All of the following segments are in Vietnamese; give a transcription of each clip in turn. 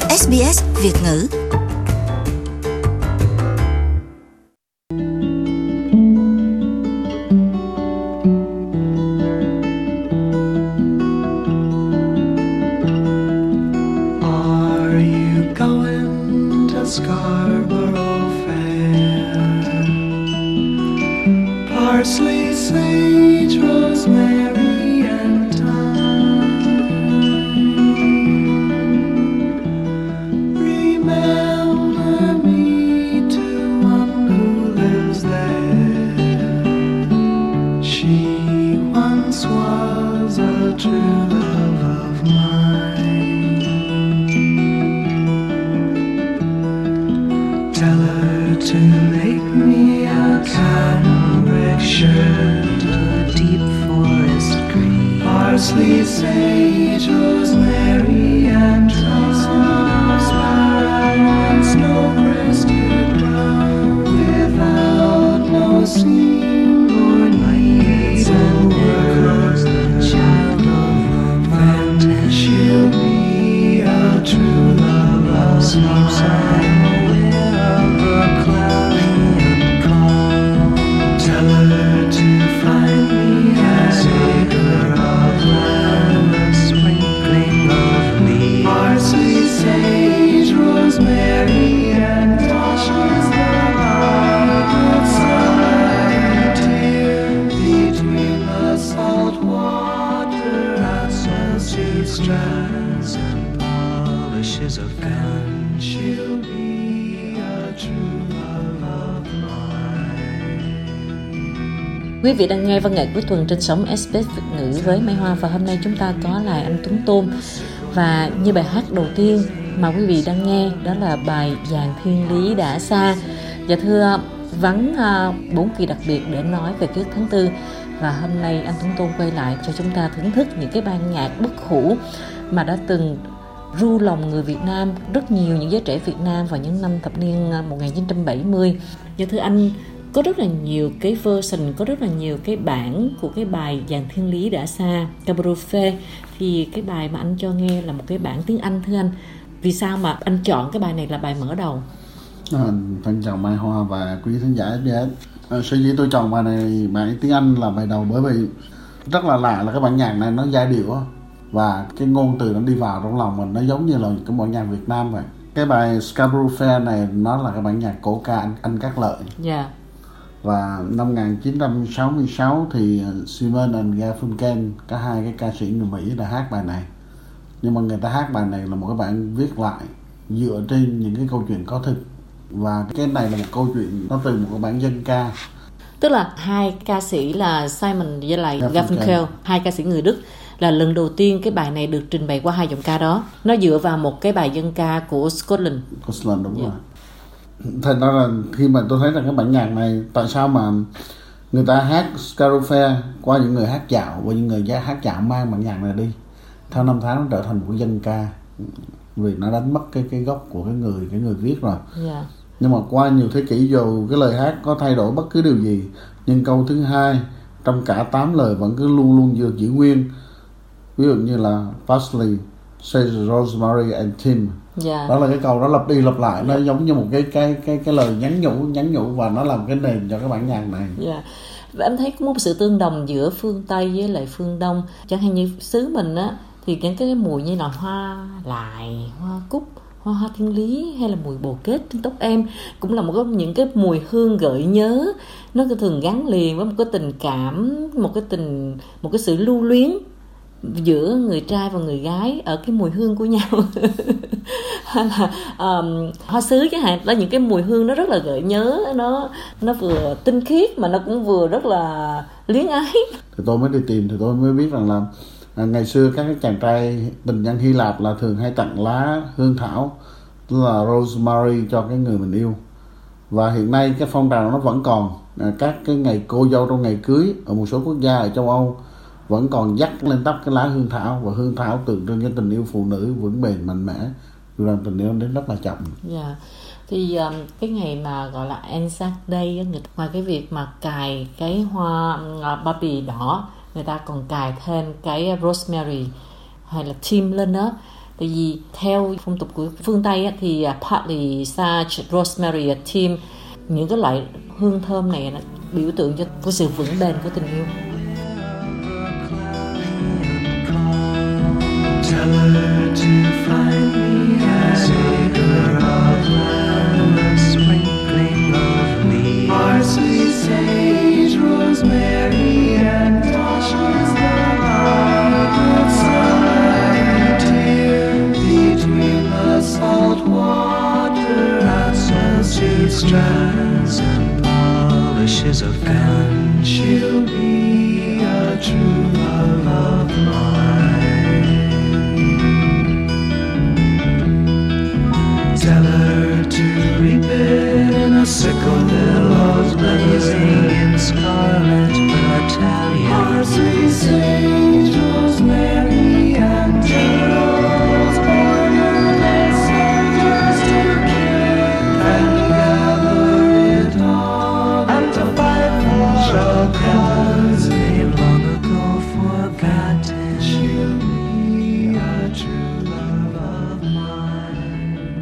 SBS Việt ngữ. Scarborough Fair. Parsley, sage, rosemary, and thyme. Remember me to one who lives there. She once was a true love of mine. Tell her to make me a cambric shirt, a deep forest green, parsley, sage, rosemary, and thyme, snow-crested brown, without no seam or needs, and words, the child of romance. She'll be a true love of mine. Strands and polishes of gun, she'll be a true love of mine. Quý vị đang nghe văn nghệ cuối tuần trên sóng SBS Việt ngữ với Mai Hoa, và hôm nay chúng ta có lại anh Tuấn Tôn. Và như bài hát đầu tiên mà quý vị đang nghe đó là bài Dàn Thiên Lý Đã Xa. Dạ thưa, vắng 4 kỳ đặc biệt để nói về ký ức tháng 4. Và hôm nay anh Tuấn Tôn quay lại cho chúng ta thưởng thức những cái ban nhạc bất hủ mà đã từng ru lòng người Việt Nam, rất nhiều những giới trẻ Việt Nam vào những năm thập niên 1970. Dạ thưa anh, có rất là nhiều cái version, có rất là nhiều cái bản của cái bài Dàn Thiên Lý Đã Xa, Cabaret. Thì cái bài mà anh cho nghe là một cái bản tiếng Anh, thưa anh. Vì sao mà anh chọn cái bài này là bài mở đầu? Thân chào Mai Hoa và quý khán giả SBS. Sở dĩ tôi chọn bài này, bài tiếng Anh là bài đầu, bởi vì rất là lạ là cái bản nhạc này nó giai điệu và cái ngôn từ nó đi vào trong lòng mình, nó giống như là cái bản nhạc Việt Nam vậy. Cái bài Scarborough Fair này nó là cái bản nhạc cổ ca Anh Cát Lợi. Yeah. Và năm 1966 thì Simon and Garfunkel, cả hai cái ca sĩ người Mỹ đã hát bài này. Nhưng mà người ta hát bài này là một cái bản viết lại dựa trên những cái câu chuyện có thực. Và cái này là một câu chuyện nó từ một cái bản dân ca. Tức là hai ca sĩ là Simon với lại Garfunkel, hai ca sĩ người Đức, là lần đầu tiên cái bài này được trình bày qua hai giọng ca đó. Nó dựa vào một cái bài dân ca của Scotland. Đúng rồi. Thành ra là khi mà tôi thấy rằng cái bản nhạc này, tại sao mà người ta hát Scarborough Fair qua những người hát dạo, và những người hát dạo mang bản nhạc này đi, theo năm tháng nó trở thành một cái dân ca, vì nó đánh mất cái gốc của cái người viết rồi. Yeah. Nhưng mà qua nhiều thế kỷ, dù cái lời hát có thay đổi bất cứ điều gì, nhưng câu thứ hai trong cả 8 lời vẫn cứ luôn luôn giữ nguyên. Ví dụ như là Parsley, Sage, Rosemary and Thyme. Yeah. Đó là cái câu đó lặp đi lặp lại, nó giống như một cái lời nhắn nhủ, và nó làm cái nền cho cái bản nhạc này. Yeah. Và em thấy có một sự tương đồng giữa phương Tây với lại phương Đông. Chẳng hạn như xứ mình á, thì những cái mùi như là hoa lại, hoa cúc, hoa thiên lý, hay là mùi bồ kết trên tóc em, cũng là những cái mùi hương gợi nhớ. Nó thường gắn liền với một cái tình cảm, một cái sự lưu luyến giữa người trai và người gái ở cái mùi hương của nhau. Hay là hoa sứ chẳng hạn, đó, những cái mùi hương nó rất là gợi nhớ, nó vừa tinh khiết mà nó cũng vừa rất là luyến ái. Thì tôi mới đi tìm, thì tôi mới biết rằng là ngày xưa các cái chàng trai tình nhân Hy Lạp là thường hay tặng lá hương thảo, tức là rosemary, cho cái người mình yêu. Và hiện nay cái phong trào nó vẫn còn, các cái ngày cô dâu trong ngày cưới ở một số quốc gia ở châu Âu vẫn còn dắt lên tóc cái lá hương thảo, và hương thảo tượng trưng cho tình yêu phụ nữ vững bền mạnh mẽ, dù rằng tình yêu đến rất là chậm. Yeah. Thì cái ngày mà gọi là Anzac Day, ngoài cái việc mà cài cái hoa poppy đỏ, người ta còn cài thêm cái rosemary hay là thyme lên đó. Tại vì theo phong tục của phương Tây á, thì parsley, sage, rosemary, thyme, những cái loại hương thơm này là biểu tượng cho cái sự vững bền của tình yêu. Tell her to find me as acre of land, a sprinkling of me. Parsley, sage, rosemary, and thyme. The sunlight here between the salt water and sultry strands and polishes of gun. She'll be a true love of mine. Tell her to reap it in a sickle, billows blazing in scarlet battalion. Parsley, sage, rosemary, and turtles born their soldiers to kill and gather it all and to fight for a cause they long ago forgotten. She'll be a true love of mine.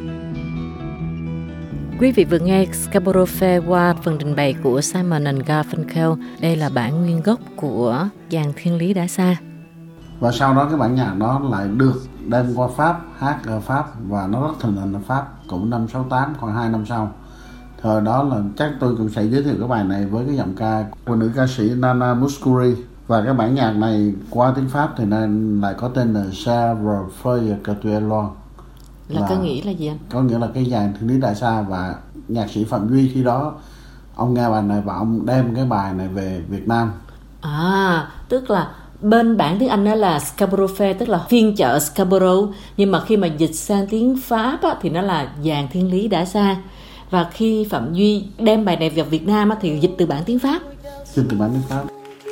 Quý vị vừa nghe Scarborough Fair qua phần trình bày của Simon and Garfunkel. Đây là bản nguyên gốc của dàn Thiên Lý Đã Xa. Và sau đó cái bản nhạc đó lại được đem qua Pháp, hát ở Pháp và nó rất thịnh hành ở Pháp, cũng năm 68, khoảng 2 năm sau. Thời đó là chắc tôi cũng sẽ giới thiệu cái bài này với cái giọng ca của nữ ca sĩ Nana Mouskouri. Và cái bản nhạc này qua tiếng Pháp thì nên lại có tên là Chèvre Feuille que tu es loin. Là có nghĩa là gì anh? Có nghĩa là cái dàn Thiên Lý Đại Sa, và nhạc sĩ Phạm Duy khi đó ông nghe bài này và ông đem cái bài này về Việt Nam. Tức là bên bản tiếng Anh đó là Scarborough Fair, tức là phiên chợ Scarborough, nhưng mà khi mà dịch sang tiếng Pháp á, thì nó là dàn Thiên Lý Đã Xa. Và khi Phạm Duy đem bài này vào Việt Nam á, thì dịch từ bản tiếng Pháp. Dịch từ bản tiếng Pháp.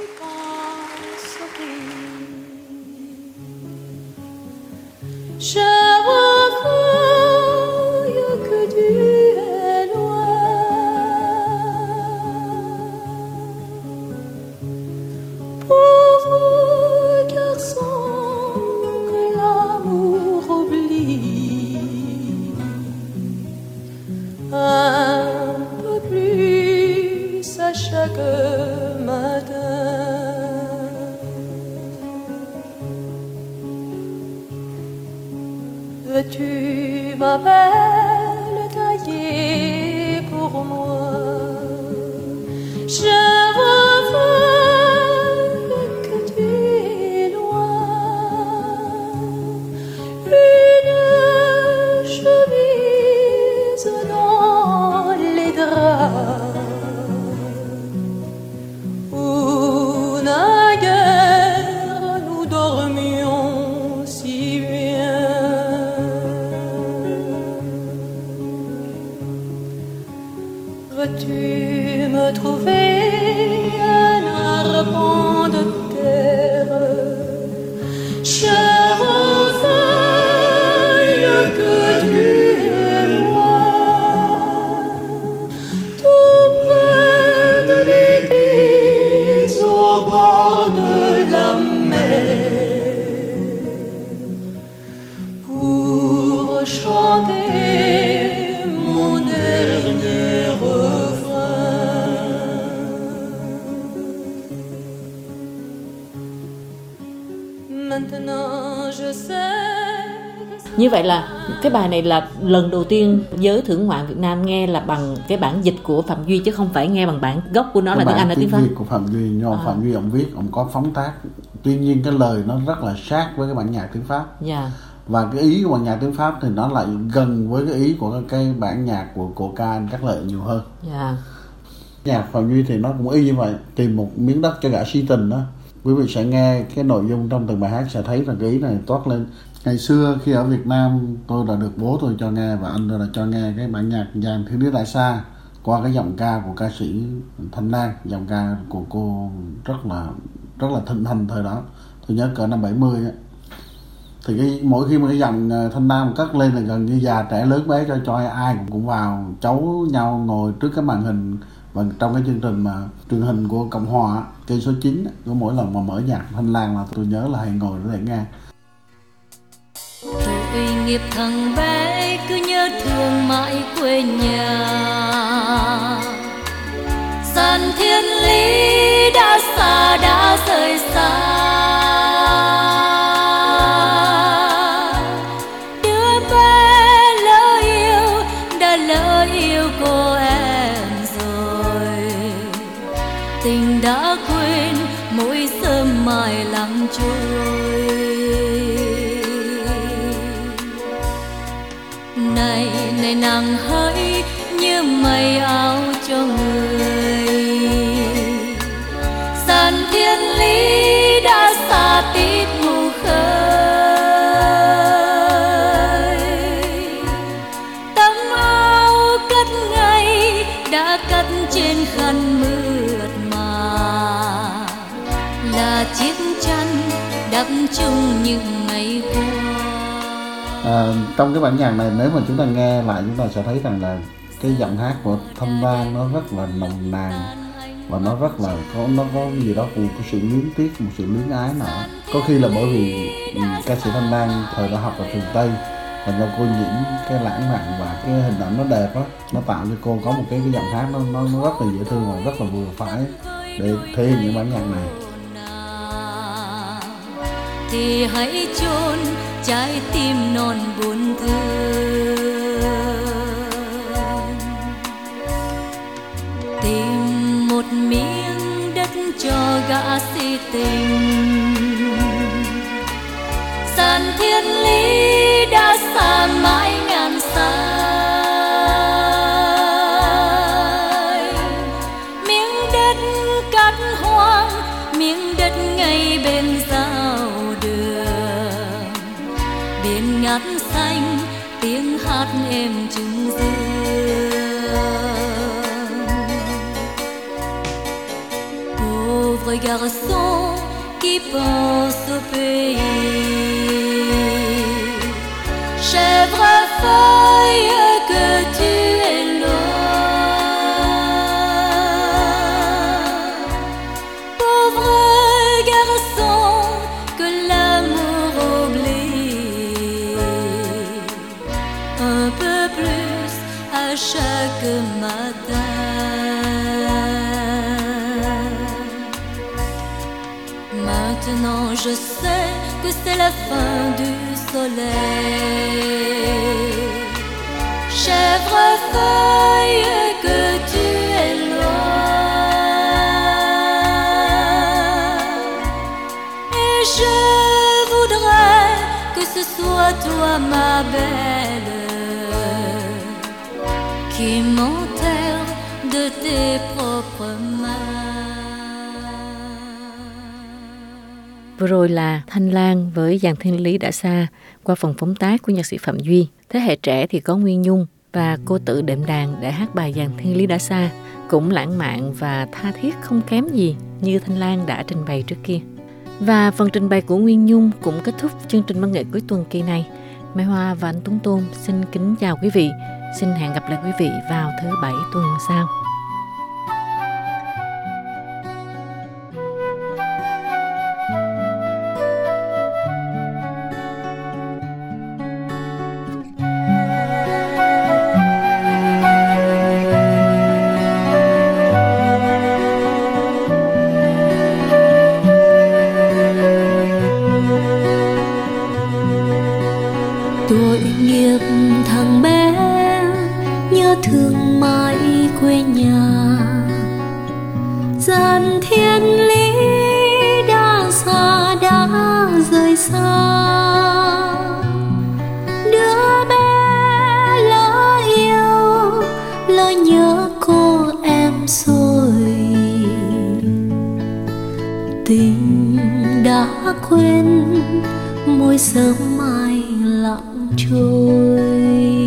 Je recueille que tu es loin. Pauvre garçon que l'amour oublie, un peu plus à chaque matin. Tu m'appelles taillé pour moi. Je revois que tu es loin. Une chemise dans les draps où naguère nous dormions si bien. Veux-tu me trouver un arpent de terre, chère feuille que tu es loin, tout près de l'église au bord de la mer, pour chanter mon dernier refrain. Maintenant je sais. Như vậy là cái bài này là lần đầu tiên giới thưởng ngoạn Việt Nam nghe là bằng cái bản dịch của Phạm Duy, chứ không phải nghe bằng bản gốc của nó là tiếng Anh hay tiếng Pháp. Việt của Phạm Duy, nhưng Phạm Duy ông viết, ông có phóng tác. Tuy nhiên cái lời nó rất là sát với cái bản nhạc tiếng Pháp. Dạ. Và cái ý của bản nhạc tiếng Pháp thì nó lại gần với cái ý của cái bản nhạc của ca Anh Cát Lợi nhiều hơn. Dạ. Nhạc Phạm Duy thì nó cũng y như vậy, tìm một miếng đất cho gã si tình đó. Quý vị sẽ nghe cái nội dung trong từng bài hát sẽ thấy là cái ý này toát lên. Ngày xưa khi ở Việt Nam tôi đã được bố tôi cho nghe và anh tôi đã cho nghe cái bản nhạc dàn Thiên Lý Đại Sa qua cái giọng ca của ca sĩ Thanh Lan, giọng ca của cô rất là thịnh hành thời đó. Tôi nhớ cỡ năm 70 á. Thì mỗi khi mà cái dòng Thanh Nam cất lên là gần như già trẻ lớn bé cho ai cũng vào cháu nhau ngồi trước cái màn hình. Và trong cái chương trình mà truyền hình của Cộng Hòa kênh số 9 có mỗi lần mà mở nhạc Thanh Lan là tôi nhớ là hay ngồi để nghe. nghiệp thằng bé cứ nhớ thương mãi quê nhà. Dàn thiên lý đã xa đã rời xa, đứa bé lỡ yêu đã lỡ yêu cô em rồi. Tình đã quên mỗi sớm mai lặng trôi. Này này nàng hỡi như mây áo cho người. Dàn thiên lý đã xa tít mù khơi. Tấm áo cất ngay đã cất trên khăn mượt mà, là chiếc chăn đắp chung những ngày qua. Trong cái bản nhạc này nếu mà chúng ta nghe lại chúng ta sẽ thấy rằng là cái giọng hát của Thanh Lan nó rất là nồng nàn và nó rất là nó có gì đó của một sự luyến tiếc, một sự luyến ái nào. Có khi là bởi vì ca sĩ Thanh Lan thời đã học ở trường Tây, thành ra cô nhiễm cái lãng mạn và cái hình ảnh nó đẹp á, nó tạo cho cô có một cái giọng hát nó rất là dễ thương và rất là vừa phải để thể hiện những bản nhạc này. Thì hãy chôn trái tim non buồn thương, tìm một miếng đất cho gã si tình. Dàn thiên lý đã xa mãi ngàn xa, miếng đất cát hoang, miếng đất ngay bên giao đường, biển ngát xanh tiếng hát êm trưng dương. Pauvre garçon qui pense au pays, chèvre feuille que tu es loin. Pauvre garçon que l'amour oublie un peu plus à chaque matin. Maintenant je sais que c'est la fin du soleil. Chèvre feuille que tu es loin, et je voudrais que ce soit toi ma belle qui m'enterre de tes propres mains. Vừa rồi là Thanh Lan với Dàn Thiên Lý đã xa qua phần phóng tác của nhạc sĩ Phạm Duy. Thế hệ trẻ thì có Nguyên Nhung và cô tự đệm đàn để hát bài Dàn Thiên Lý đã xa, cũng lãng mạn và tha thiết không kém gì như Thanh Lan đã trình bày trước kia. Và phần trình bày của Nguyên Nhung cũng kết thúc chương trình văn nghệ cuối tuần kỳ này. Mai Hoa và anh Tuấn Tôn xin kính chào quý vị. Xin hẹn gặp lại quý vị vào thứ Bảy tuần sau. Tội nghiệp thằng bé nhớ thương mãi quê nhà. Dàn thiên lý đã xa đã rời xa, đứa bé lỡ yêu lỡ nhớ cô em rồi. Tình đã quên mỗi sớm mai lặng trôi.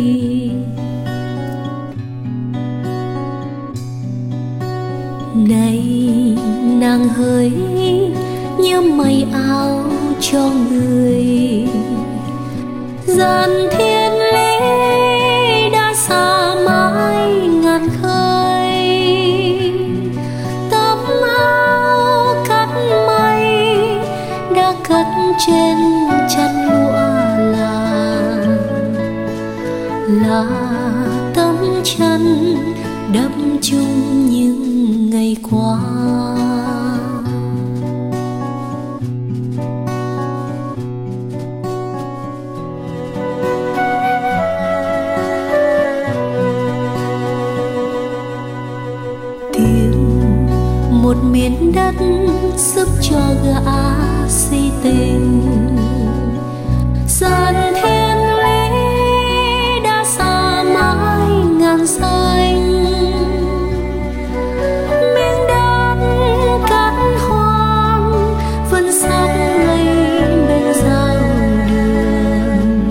Này nàng hỡi như mây áo cho người. Dàn thiên lý đã xa mãi ngàn khơi. Tấm áo cắt mây đã cất trên chăn lụa là là tấm chắn đắp chung những ngày qua. Một miền đất giúp cho gã si tình, dàn thiên lý đã xa mãi ngàn xanh. Miếng đất cát hoang vẫn sáng ngời bên giao đường,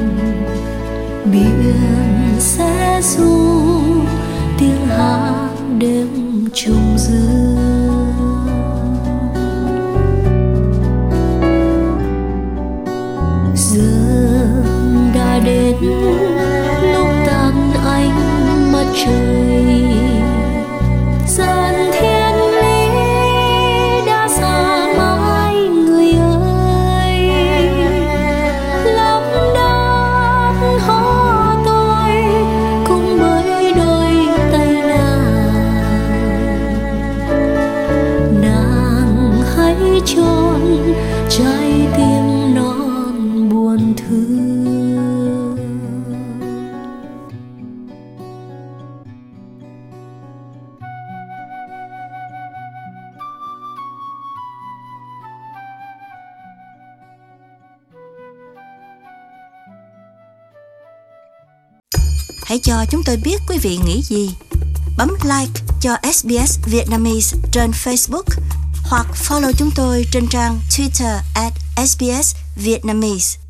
biển sẽ ru tiếng hát đêm trùng dương. Đến lúc tàn ánh mặt trời, dàn thiên lý đã xa mãi người ơi. Lòng đất hó tôi cũng bởi đôi tay nàng hãy chôn trái tim non buồn thương. Hãy cho chúng tôi biết quý vị nghĩ gì. Bấm like cho SBS Vietnamese trên Facebook hoặc follow chúng tôi trên trang Twitter @SBS Vietnamese.